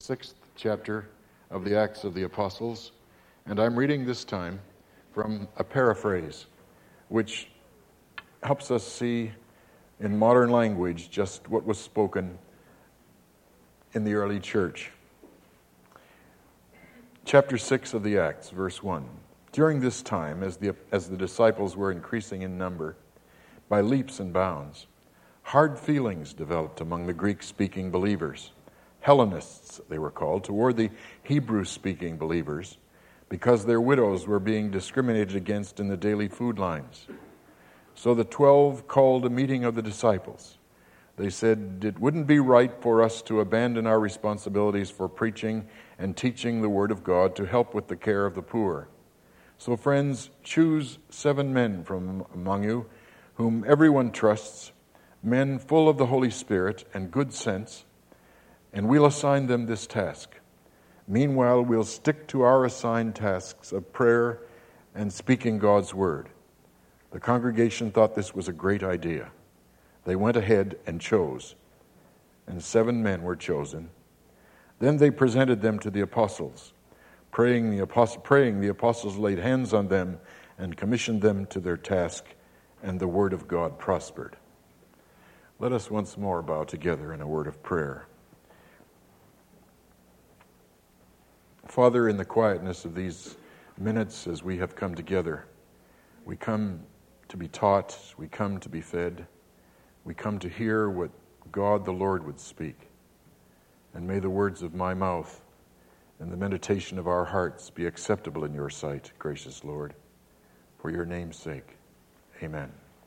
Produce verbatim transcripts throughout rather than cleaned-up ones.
sixth chapter of the Acts of the Apostles, and I'm reading this time from a paraphrase, which helps us see in modern language just what was spoken in the early church. Chapter six of the Acts, verse one. During this time, as the, as the disciples were increasing in number by leaps and bounds, hard feelings developed among the Greek-speaking believers. Hellenists, they were called, toward the Hebrew-speaking believers, because their widows were being discriminated against in the daily food lines. So the twelve called a meeting of the disciples. They said, it wouldn't be right for us to abandon our responsibilities for preaching and teaching the Word of God to help with the care of the poor. So friends, choose seven men from among you, whom everyone trusts, men full of the Holy Spirit and good sense, and we'll assign them this task. Meanwhile, we'll stick to our assigned tasks of prayer and speaking God's word. The congregation thought this was a great idea. They went ahead and chose, and seven men were chosen. Then they presented them to the apostles. Praying the, apostle, praying the apostles laid hands on them and commissioned them to their task, and the word of God prospered. Let us once more bow together in a word of prayer. Father, in the quietness of these minutes as we have come together, we come to be taught, we come to be fed, we come to hear what God the Lord would speak. And may the words of my mouth and the meditation of our hearts be acceptable in your sight, gracious Lord. For your name's sake, amen.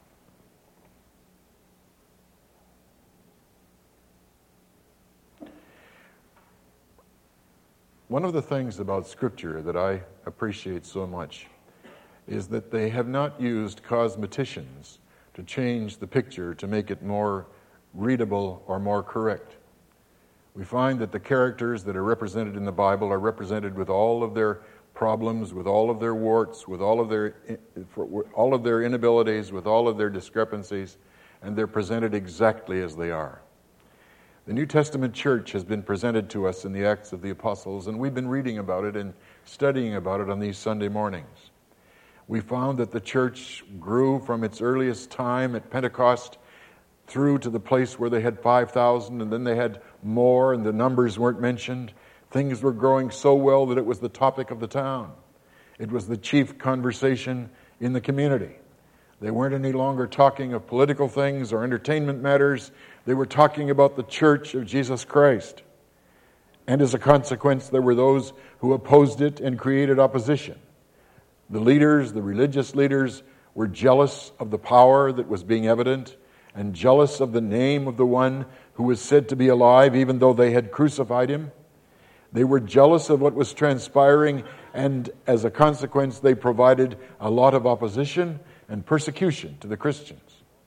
One of the things about Scripture that I appreciate so much is that they have not used cosmeticians to change the picture to make it more readable or more correct. We find that the characters that are represented in the Bible are represented with all of their problems, with all of their warts, with all of their all of their inabilities, with all of their discrepancies, and they're presented exactly as they are. The New Testament church has been presented to us in the Acts of the Apostles, and we've been reading about it and studying about it on these Sunday mornings. We found that the church grew from its earliest time at Pentecost through to the place where they had five thousand, and then they had more, and the numbers weren't mentioned. Things were growing so well that it was the topic of the town. It was the chief conversation in the community. They weren't any longer talking of political things or entertainment matters. They were talking about the church of Jesus Christ. And as a consequence, there were those who opposed it and created opposition. The leaders, the religious leaders, were jealous of the power that was being evident and jealous of the name of the one who was said to be alive, even though they had crucified him. They were jealous of what was transpiring, and as a consequence, they provided a lot of opposition and persecution to the Christians.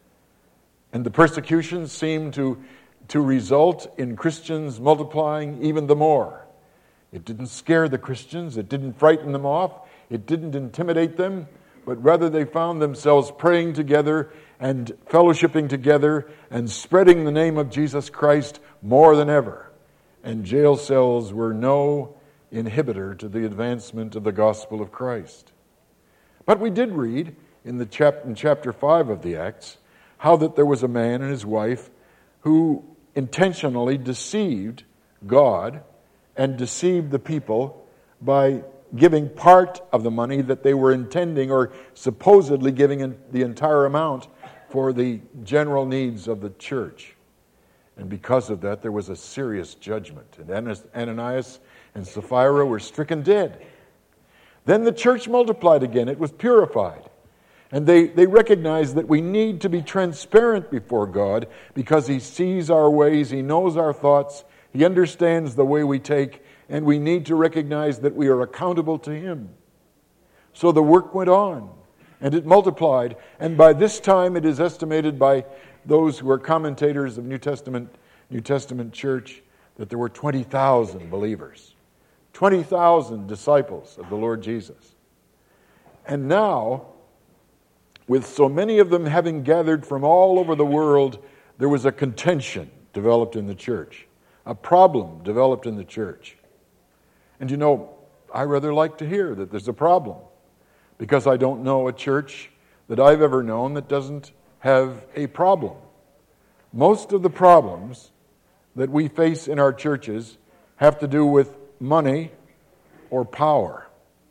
And the persecution seemed to, to result in Christians multiplying even the more. It didn't scare the Christians, it didn't frighten them off, it didn't intimidate them, but rather they found themselves praying together and fellowshipping together and spreading the name of Jesus Christ more than ever. And jail cells were no inhibitor to the advancement of the gospel of Christ. But we did read in the chap- in chapter five of the Acts how that there was a man and his wife who intentionally deceived God and deceived the people by giving part of the money that they were intending or supposedly giving in the entire amount for the general needs of the church. And because of that, there was a serious judgment. And Ananias and Sapphira were stricken dead. Then the church multiplied again. It was purified. And they, they recognized that we need to be transparent before God because He sees our ways, He knows our thoughts, He understands the way we take, and we need to recognize that we are accountable to Him. So the work went on, and it multiplied. And by this time, it is estimated by those who are commentators of New Testament, New Testament church that there were twenty thousand believers, twenty thousand disciples of the Lord Jesus. And now, with so many of them having gathered from all over the world, there was a contention developed in the church. a problem developed in the church. And you know, I rather like to hear that there's a problem, because I don't know a church that I've ever known that doesn't have a problem. Most of the problems that we face in our churches have to do with money or power.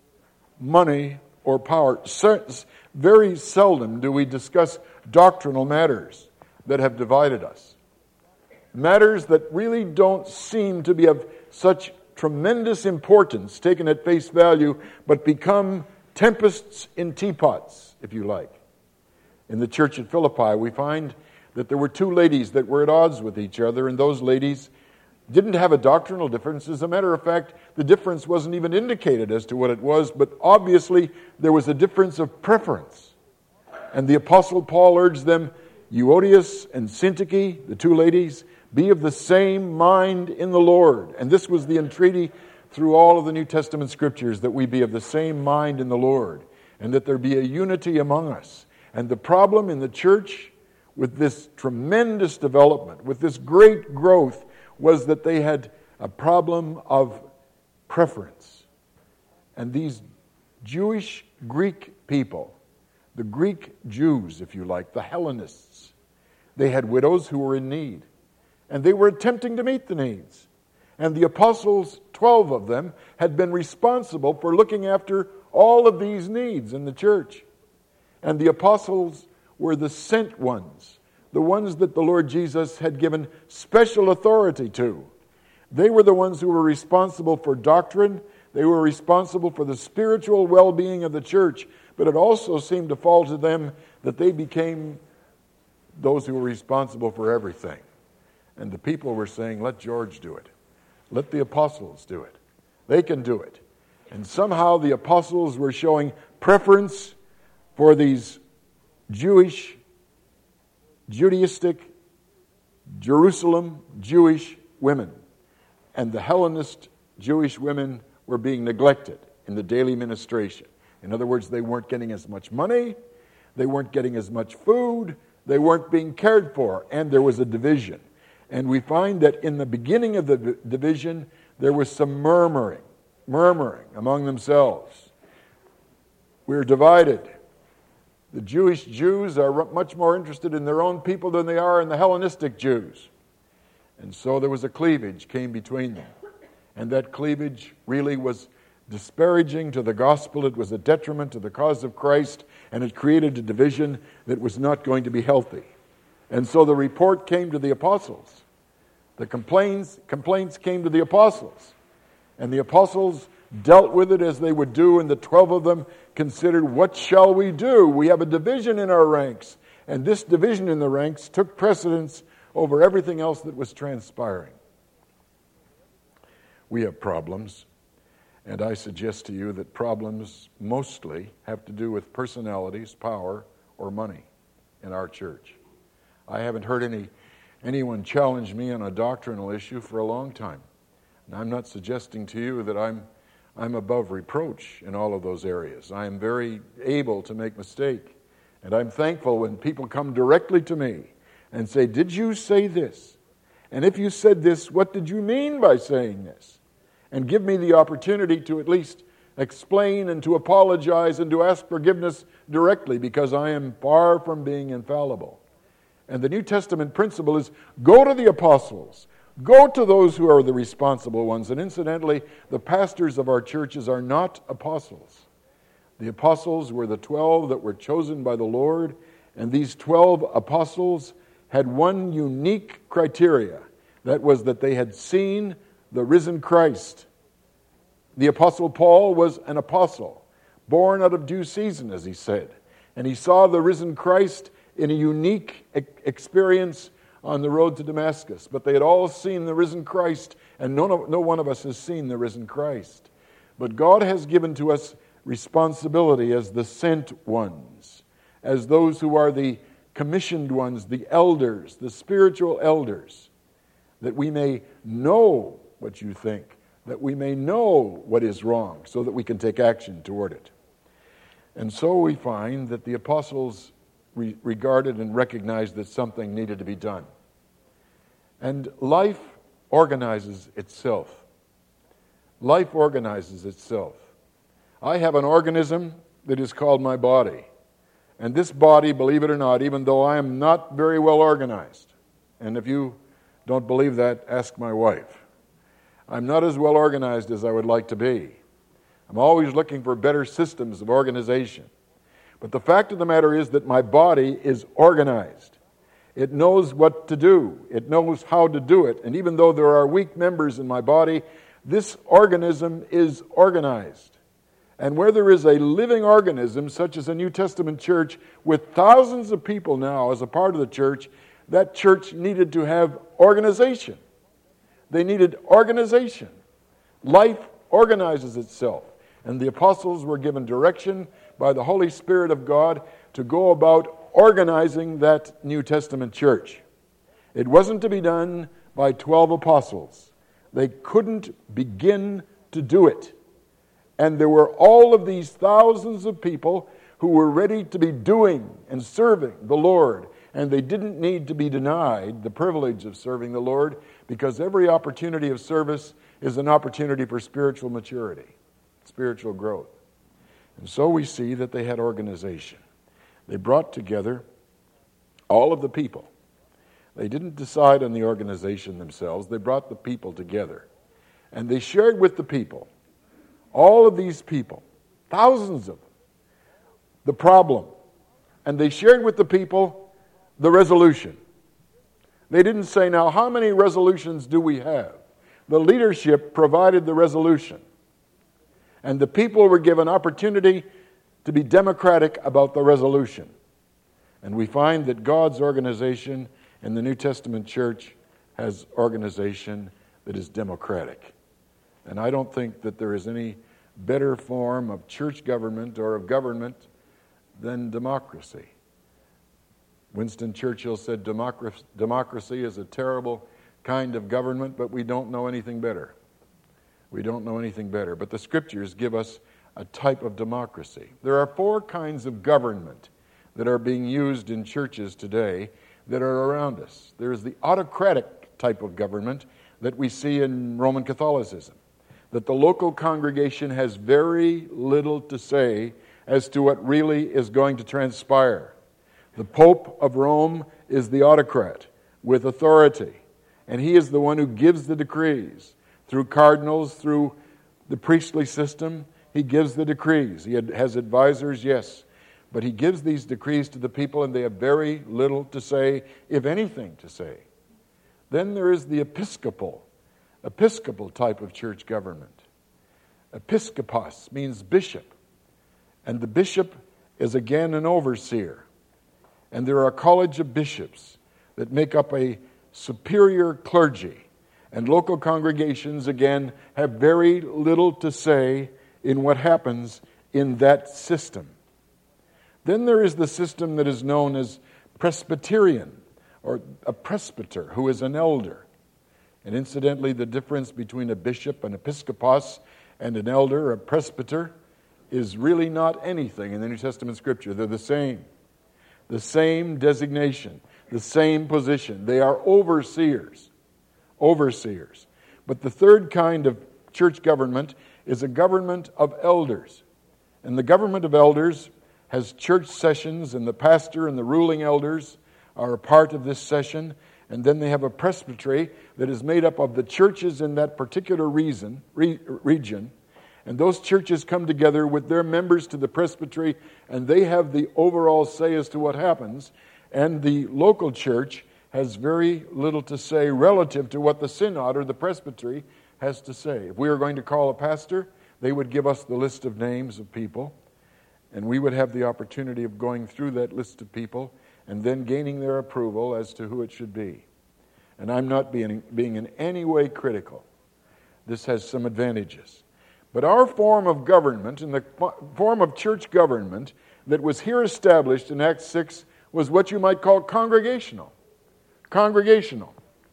Money or power. Very seldom do we discuss doctrinal matters that have divided us. Matters that really don't seem to be of such tremendous importance, taken at face value, but become tempests in teapots, if you like. In the church at Philippi, we find that there were two ladies that were at odds with each other, and those ladies didn't have a doctrinal difference. As a matter of fact, the difference wasn't even indicated as to what it was, but obviously there was a difference of preference. And the Apostle Paul urged them, Euodias and Syntyche, the two ladies, be of the same mind in the Lord. And this was the entreaty through all of the New Testament scriptures, that we be of the same mind in the Lord, and that there be a unity among us. And the problem in the church with this tremendous development, with this great growth, was that they had a problem of preference. And these Jewish Greek people, the Greek Jews, if you like, the Hellenists, they had widows who were in need. And they were attempting to meet the needs. And the apostles, twelve of them, had been responsible for looking after all of these needs in the church. And the apostles were the sent ones, the ones that the Lord Jesus had given special authority to. They were the ones who were responsible for doctrine. They were responsible for the spiritual well-being of the church. But it also seemed to fall to them that they became those who were responsible for everything. And the people were saying, let George do it. Let the apostles do it. They can do it. And somehow the apostles were showing preference for these Jewish, Judaistic, Jerusalem Jewish women. And the Hellenist Jewish women were being neglected in the daily ministration. In other words, they weren't getting as much money, they weren't getting as much food, they weren't being cared for, and there was a division. And we find that in the beginning of the division, there was some murmuring, murmuring among themselves. We're divided. The Jewish Jews are much more interested in their own people than they are in the Hellenistic Jews. And so there was a cleavage came between them. And that cleavage really was disparaging to the gospel. It was a detriment to the cause of Christ, and it created a division that was not going to be healthy. And so the report came to the apostles. The complaints, complaints came to the apostles. And the apostles dealt with it as they would do, and the twelve of them considered, what shall we do? We have a division in our ranks. And this division in the ranks took precedence over everything else that was transpiring. We have problems, and I suggest to you that problems mostly have to do with personalities, power, or money in our church. I haven't heard any anyone challenge me on a doctrinal issue for a long time. And I'm not suggesting to you that I'm I'm above reproach in all of those areas. I am very able to make mistake. And I'm thankful when people come directly to me and say, did you say this? And if you said this, what did you mean by saying this? And give me the opportunity to at least explain and to apologize and to ask forgiveness directly, because I am far from being infallible. And the New Testament principle is go to the apostles. Go to those who are the responsible ones. And incidentally, the pastors of our churches are not apostles. The apostles were the twelve that were chosen by the Lord. And these twelve apostles had one unique criteria. That was that they had seen the risen Christ. The apostle Paul was an apostle, born out of due season, as he said. And he saw the risen Christ in a unique experience on the road to Damascus. But they had all seen the risen Christ, and no, no one of us has seen the risen Christ. But God has given to us responsibility as the sent ones, as those who are the commissioned ones, the elders, the spiritual elders, that we may know what you think, that we may know what is wrong, so that we can take action toward it. And so we find that the apostles re- regarded and recognized that something needed to be done. And life organizes itself. Life organizes itself. I have an organism that is called my body. And this body, believe it or not, even though I am not very well organized, and if you don't believe that, ask my wife. I'm not as well organized as I would like to be. I'm always looking for better systems of organization. But the fact of the matter is that my body is organized. It knows what to do. It knows how to do it. And even though there are weak members in my body, this organism is organized. And where there is a living organism, such as a New Testament church, with thousands of people now as a part of the church, that church needed to have organization. They needed organization. Life organizes itself. And the apostles were given direction by the Holy Spirit of God to go about organizing that New Testament church. It wasn't to be done by twelve apostles. They couldn't begin to do it. And there were all of these thousands of people who were ready to be doing and serving the Lord. And they didn't need to be denied the privilege of serving the Lord, because every opportunity of service is an opportunity for spiritual maturity, spiritual growth. And so we see that they had organization. They brought together all of the people. They didn't decide on the organization themselves. They brought the people together. And they shared with the people, all of these people, thousands of them, the problem. And they shared with the people the resolution. They didn't say, now, how many resolutions do we have? The leadership provided the resolution. And the people were given opportunity to be democratic about the resolution. And we find that God's organization in the New Testament church has organization that is democratic. And I don't think that there is any better form of church government or of government than democracy. Winston Churchill said democracy, democracy is a terrible kind of government, but we don't know anything better. We don't know anything better. But the Scriptures give us a type of democracy. There are four kinds of government that are being used in churches today that are around us. There is the autocratic type of government that we see in Roman Catholicism, that the local congregation has very little to say as to what really is going to transpire. The Pope of Rome is the autocrat with authority, and he is the one who gives the decrees. Through cardinals, through the priestly system, he gives the decrees. He has advisors, yes, but he gives these decrees to the people, and they have very little to say, if anything to say. Then there is the episcopal, episcopal type of church government. Episkopos means bishop, and the bishop is again an overseer. And there are a college of bishops that make up a superior clergy. And local congregations, again, have very little to say in what happens in that system. Then there is the system that is known as Presbyterian, or a presbyter, who is an elder. And incidentally, the difference between a bishop, an episkopos, and an elder, a presbyter, is really not anything in the New Testament Scripture. They're the same. The same designation, the same position. They are overseers. Overseers. But the third kind of church government is a government of elders. And the government of elders has church sessions, and the pastor and the ruling elders are a part of this session. And then they have a presbytery that is made up of the churches in that particular reason, re, region. And those churches come together with their members to the presbytery, and they have the overall say as to what happens. And the local church has very little to say relative to what the synod or the presbytery has to say. If we were going to call a pastor, they would give us the list of names of people, and we would have the opportunity of going through that list of people and then gaining their approval as to who it should be. And I'm not being, being in any way critical. This has some advantages. But our form of government, and the form of church government that was here established in Acts six, was what you might call congregational. Congregational.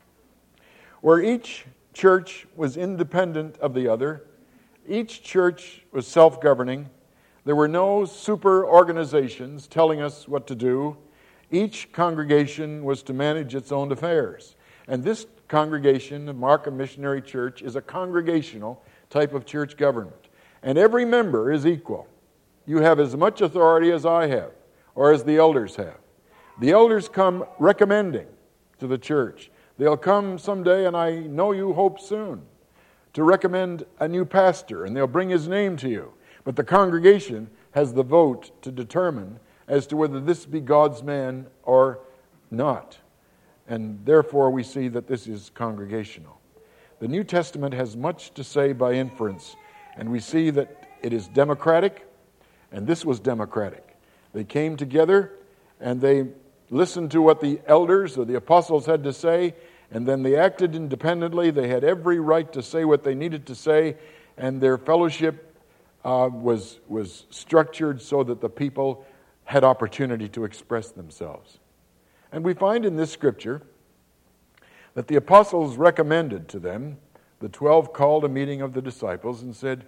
Where each church was independent of the other. Each church was self-governing. There were no super organizations telling us what to do. Each congregation was to manage its own affairs. And this congregation, the Markham Missionary Church, is a congregational type of church government. And every member is equal. You have as much authority as I have, or as the elders have. The elders come recommending to the church. They'll come someday, and I know you hope soon, to recommend a new pastor, and they'll bring his name to you. But the congregation has the vote to determine as to whether this be God's man or not. And therefore we see that this is congregational. The New Testament has much to say by inference, and we see that it is democratic, and this was democratic. They came together, and they listened to what the elders or the apostles had to say, and then they acted independently. They had every right to say what they needed to say, and their fellowship uh, was, was structured so that the people had opportunity to express themselves. And we find in this scripture that the apostles recommended to them, the twelve called a meeting of the disciples and said,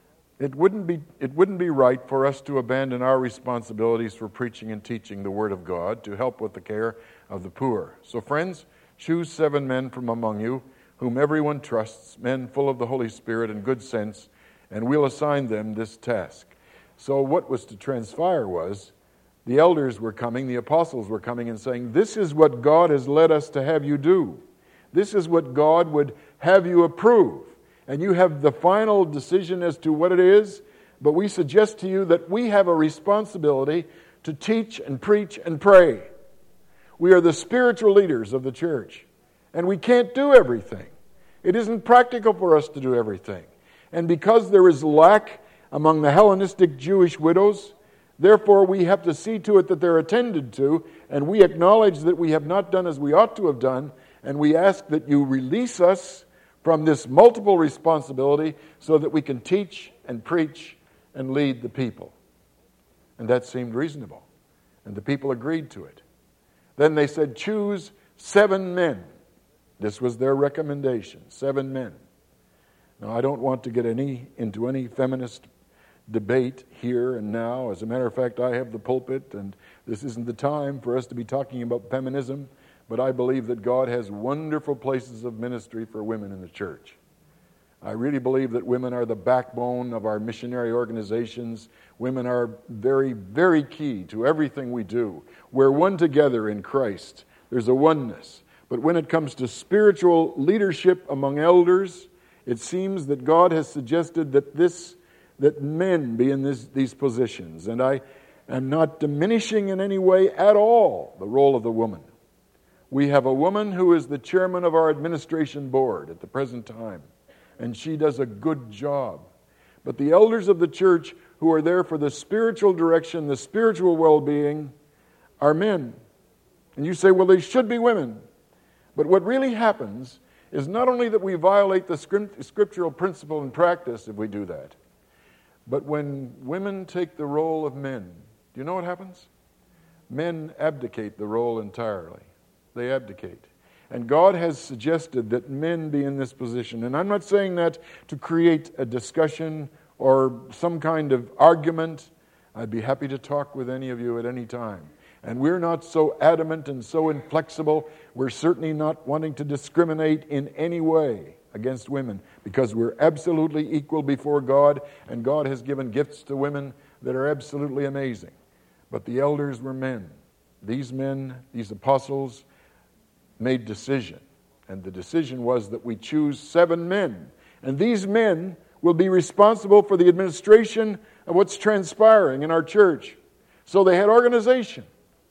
It wouldn't be it wouldn't be right for us to abandon our responsibilities for preaching and teaching the Word of God to help with the care of the poor. So friends, choose seven men from among you, whom everyone trusts, men full of the Holy Spirit and good sense, and we'll assign them this task. So what was to transpire was, the elders were coming, the apostles were coming and saying, this is what God has led us to have you do. This is what God would have you approve. And you have the final decision as to what it is, but we suggest to you that we have a responsibility to teach and preach and pray. We are the spiritual leaders of the church, and we can't do everything. It isn't practical for us to do everything. And because there is lack among the Hellenistic Jewish widows, therefore we have to see to it that they're attended to, and we acknowledge that we have not done as we ought to have done, and we ask that you release us from this multiple responsibility so that we can teach and preach and lead the people. And that seemed reasonable. And the people agreed to it. Then they said, choose seven men. This was their recommendation, seven men. Now, I don't want to get any into any feminist debate here and now. As a matter of fact, I have the pulpit, and this isn't the time for us to be talking about feminism. But I believe that God has wonderful places of ministry for women in the church. I really believe that women are the backbone of our missionary organizations. Women are very, very key to everything we do. We're one together in Christ. There's a oneness. But when it comes to spiritual leadership among elders, it seems that God has suggested that this, that men be in this, these positions. And I am not diminishing in any way at all the role of the woman. We have a woman who is the chairman of our administration board at the present time, and she does a good job. But the elders of the church who are there for the spiritual direction, the spiritual well-being, are men. And you say, well, they should be women. But what really happens is not only that we violate the scriptural principle and practice if we do that, but when women take the role of men, do you know what happens? Men abdicate the role entirely. They abdicate. And God has suggested that men be in this position. And I'm not saying that to create a discussion or some kind of argument. I'd be happy to talk with any of you at any time. And we're not so adamant and so inflexible. We're certainly not wanting to discriminate in any way against women, because we're absolutely equal before God, and God has given gifts to women that are absolutely amazing. But the elders were men. These men, these apostles, made decision. And the decision was that we choose seven men. And these men will be responsible for the administration of what's transpiring in our church. So they had organization.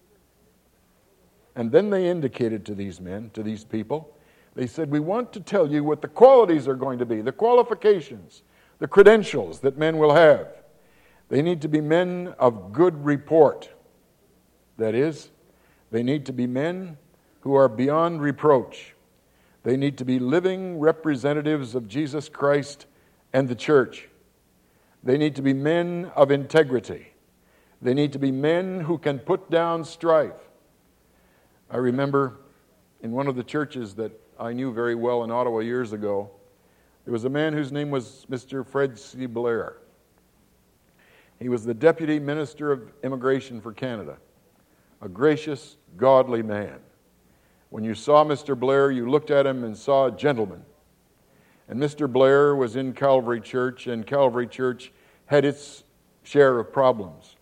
And then they indicated to these men, to these people, they said, we want to tell you what the qualities are going to be, the qualifications, the credentials that men will have. They need to be men of good report. That is, they need to be men who are beyond reproach. They need to be living representatives of Jesus Christ and the church. They need to be men of integrity. They need to be men who can put down strife. I remember in one of the churches that I knew very well in Ottawa years ago, there was a man whose name was Mister Fred C. Blair. He was the Deputy Minister of Immigration for Canada, a gracious, godly man. When you saw Mister Blair, you looked at him and saw a gentleman. And Mister Blair was in Calvary Church, and Calvary Church had its share of problems.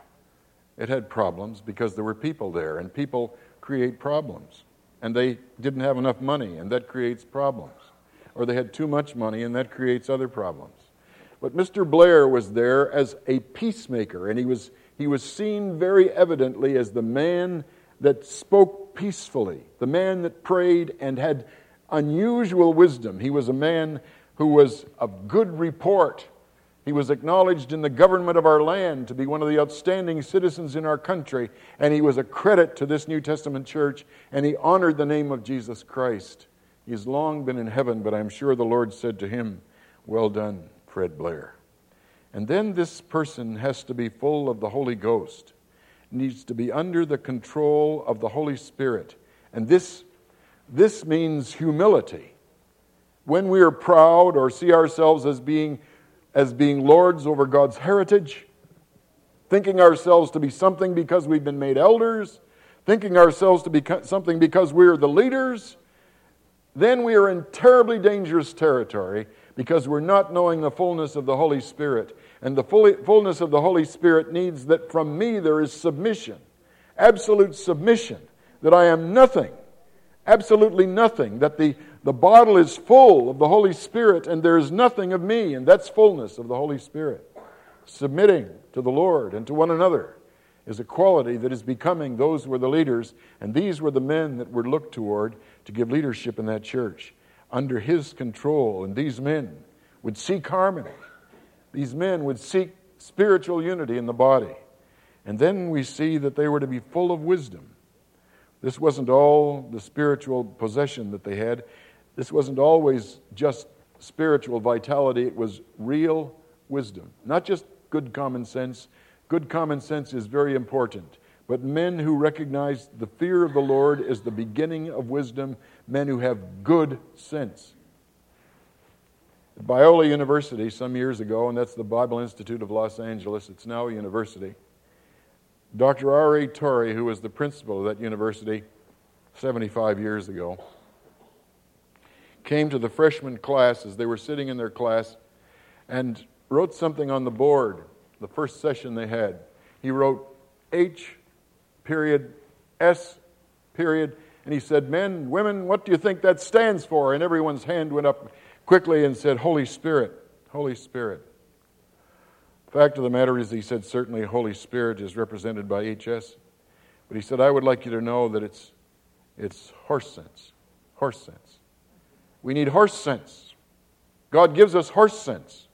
It had problems because there were people there, and people create problems. And they didn't have enough money, and that creates problems. Or they had too much money, and that creates other problems. But Mister Blair was there as a peacemaker, and he was he was seen very evidently as the man that spoke peacefully, the man that prayed and had unusual wisdom. He was a man who was of good report. He was acknowledged in the government of our land to be one of the outstanding citizens in our country, and he was a credit to this New Testament church, and he honored the name of Jesus Christ. He's long been in heaven, but I'm sure the Lord said to him, "Well done, Fred Blair." And then this person has to be full of the Holy Ghost, needs to be under the control of the Holy Spirit. And this, this means humility. When we are proud or see ourselves as being, as being lords over God's heritage, thinking ourselves to be something because we've been made elders, thinking ourselves to be something because we're the leaders, then we are in terribly dangerous territory because we're not knowing the fullness of the Holy Spirit. And the fullness of the Holy Spirit needs that from me there is submission, absolute submission, that I am nothing, absolutely nothing, that the, the bottle is full of the Holy Spirit and there is nothing of me, and that's fullness of the Holy Spirit. Submitting to the Lord and to one another is a quality that is becoming those who were the leaders, and these were the men that were looked toward to give leadership in that church under his control. And these men would seek harmony. These men would seek spiritual unity in the body. And then we see that they were to be full of wisdom. This wasn't all the spiritual possession that they had. This wasn't always just spiritual vitality. It was real wisdom. Not just good common sense. Good common sense is very important. But men who recognize the fear of the Lord is the beginning of wisdom. Men who have good sense. At Biola University some years ago, and that's the Bible Institute of Los Angeles, it's now a university, Doctor R A Torrey, who was the principal of that university seventy-five years ago, came to the freshman class as they were sitting in their class and wrote something on the board, the first session they had. He wrote H period, S period, and he said, "Men, women, what do you think that stands for?" And everyone's hand went up quickly and said, "Holy Spirit, Holy Spirit." The fact of the matter is, he said, certainly Holy Spirit is represented by H S. But he said, I would like you to know that it's it's horse sense. Horse sense. We need horse sense. God gives us horse sense.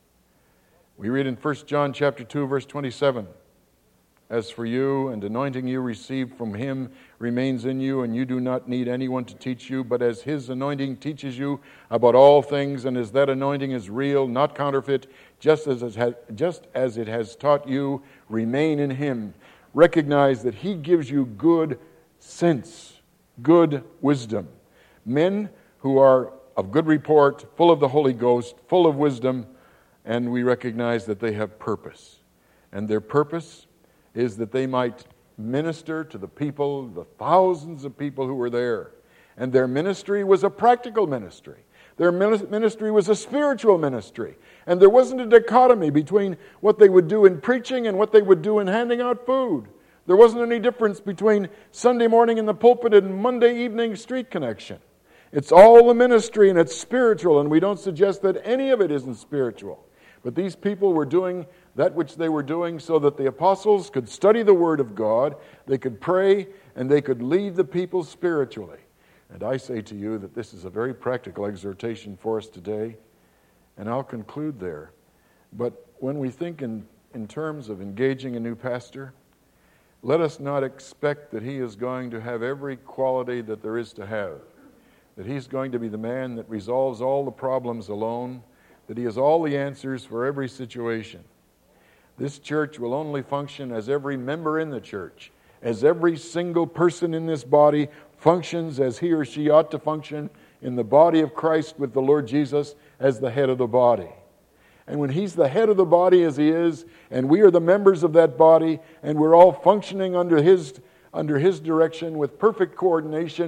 We read in First John chapter two, verse twenty-seven, "As for you, and anointing you received from him remains in you, and you do not need anyone to teach you, but as his anointing teaches you about all things, and as that anointing is real, not counterfeit, just as it has, just as it has taught you, remain in him." Recognize that he gives you good sense, good wisdom. Men who are of good report, full of the Holy Ghost, full of wisdom, and we recognize that they have purpose. And their purpose is that they might minister to the people, the thousands of people who were there. And their ministry was a practical ministry. Their ministry was a spiritual ministry. And there wasn't a dichotomy between what they would do in preaching and what they would do in handing out food. There wasn't any difference between Sunday morning in the pulpit and Monday evening street connection. It's all the ministry and it's spiritual, and we don't suggest that any of it isn't spiritual. But these people were doing that which they were doing so that the apostles could study the Word of God, they could pray, and they could lead the people spiritually. And I say to you that this is a very practical exhortation for us today, and I'll conclude there. But when we think in, in terms of engaging a new pastor, let us not expect that he is going to have every quality that there is to have, that he's going to be the man that resolves all the problems alone, that he has all the answers for every situation. This church will only function as every member in the church, as every single person in this body functions as he or she ought to function in the body of Christ with the Lord Jesus as the head of the body. And when he's the head of the body as he is, and we are the members of that body, and we're all functioning under his, under his direction with perfect coordination,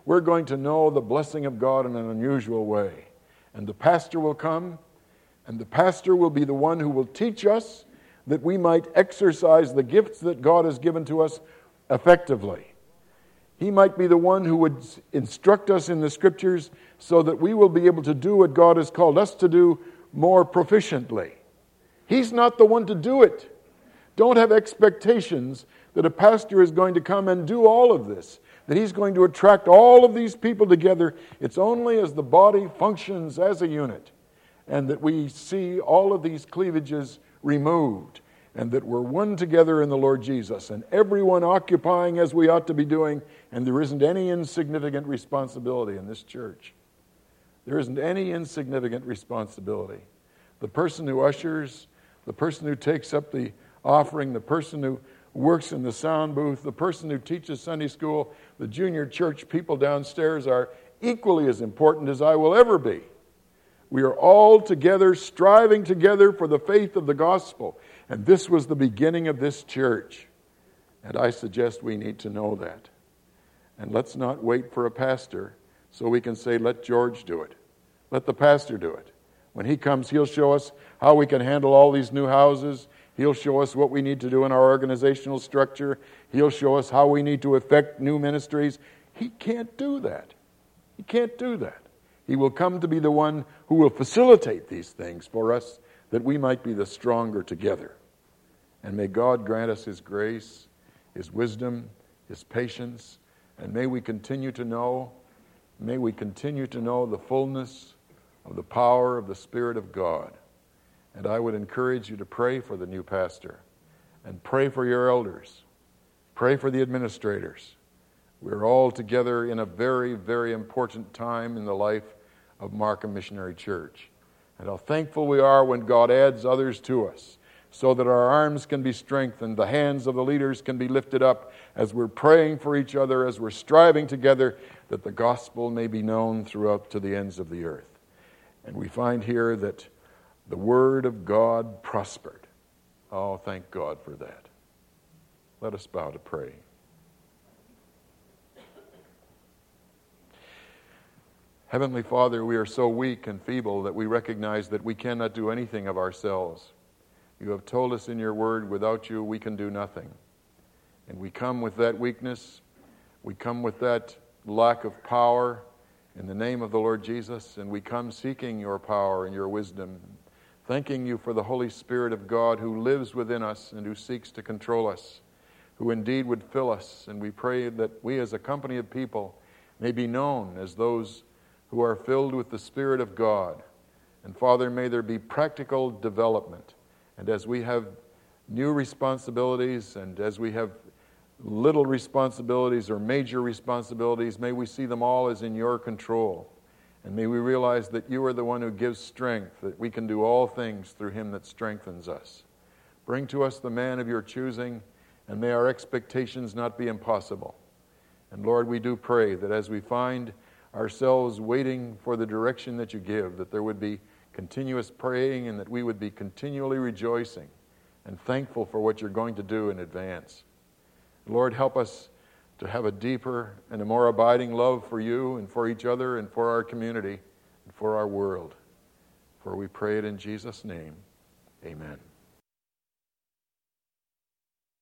we're going to know the blessing of God in an unusual way. And the pastor will come, and the pastor will be the one who will teach us that we might exercise the gifts that God has given to us effectively. He might be the one who would instruct us in the Scriptures so that we will be able to do what God has called us to do more proficiently. He's not the one to do it. Don't have expectations that a pastor is going to come and do all of this, that he's going to attract all of these people together. It's only as the body functions as a unit and that we see all of these cleavages removed and that we're one together in the Lord Jesus and everyone occupying as we ought to be doing, and there isn't any insignificant responsibility in this church. There isn't any insignificant responsibility. The person who ushers, the person who takes up the offering, the person who works in the sound booth, the person who teaches Sunday school, the junior church people downstairs are equally as important as I will ever be. We are all together, striving together for the faith of the gospel. And this was the beginning of this church. And I suggest we need to know that. And let's not wait for a pastor so we can say, let George do it. Let the pastor do it. When he comes, he'll show us how we can handle all these new houses. He'll show us what we need to do in our organizational structure. He'll show us how we need to effect new ministries. He can't do that. He can't do that. He will come to be the one who will facilitate these things for us, that we might be the stronger together. And may God grant us His grace, His wisdom, His patience, and may we continue to know, may we continue to know the fullness of the power of the Spirit of God. And I would encourage you to pray for the new pastor and pray for your elders. Pray for the administrators. We're all together in a very, very important time in the life of Markham Missionary Church. And how thankful we are when God adds others to us so that our arms can be strengthened, the hands of the leaders can be lifted up as we're praying for each other, as we're striving together that the gospel may be known throughout to the ends of the earth. And we find here that the word of God prospered. Oh, thank God for that. Let us bow to pray. Heavenly Father, we are so weak and feeble that we recognize that we cannot do anything of ourselves. You have told us in your word, without you we can do nothing. And we come with that weakness, we come with that lack of power in the name of the Lord Jesus, and we come seeking your power and your wisdom, thanking you for the Holy Spirit of God who lives within us and who seeks to control us, who indeed would fill us. And we pray that we as a company of people may be known as those who are filled with the Spirit of God. And Father, may there be practical development. And as we have new responsibilities and as we have little responsibilities or major responsibilities, may we see them all as in your control. And may we realize that you are the one who gives strength, that we can do all things through him that strengthens us. Bring to us the man of your choosing, and may our expectations not be impossible. And Lord, we do pray that as we find ourselves waiting for the direction that you give, that there would be continuous praying and that we would be continually rejoicing and thankful for what you're going to do in advance. Lord, help us to have a deeper and a more abiding love for you and for each other and for our community and for our world. For we pray it in Jesus' name. Amen.